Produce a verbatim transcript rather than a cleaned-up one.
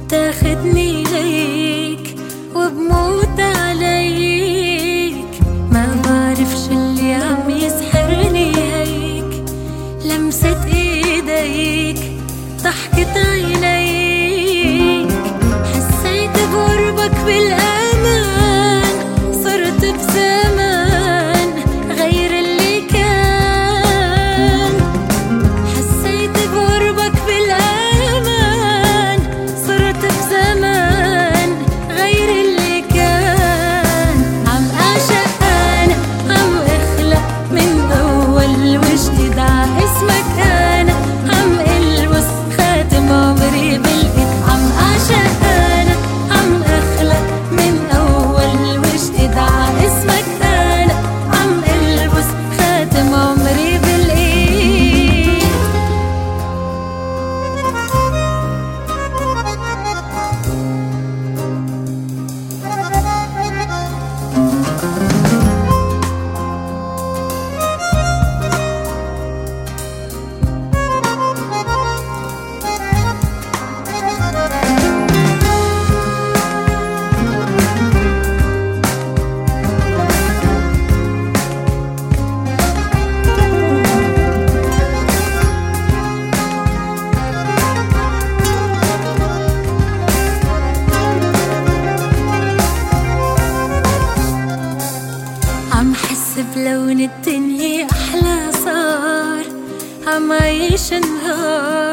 تاخدني ليك وبموت عليك، ما بعرفش اللي عم يسحرني هيك، لمسة ايديك ضحكة عينيك، حسيت بقربك بالامان، صرت بزمان غير اللي كان، حسيت بقربك بالامان، صرت بزمان غير اللي كان، عم اعشق انا، عم اخلق من اول وجديد ع اسمك انا، عم البس خاتم عمري بالايد، عم اعشق انا، عم اخلق من اول وجديد ع اسمك انا، عم البس خاتم عمري بالايد. عم حس بلون الدنيا أحلى صار، عم عيش نهار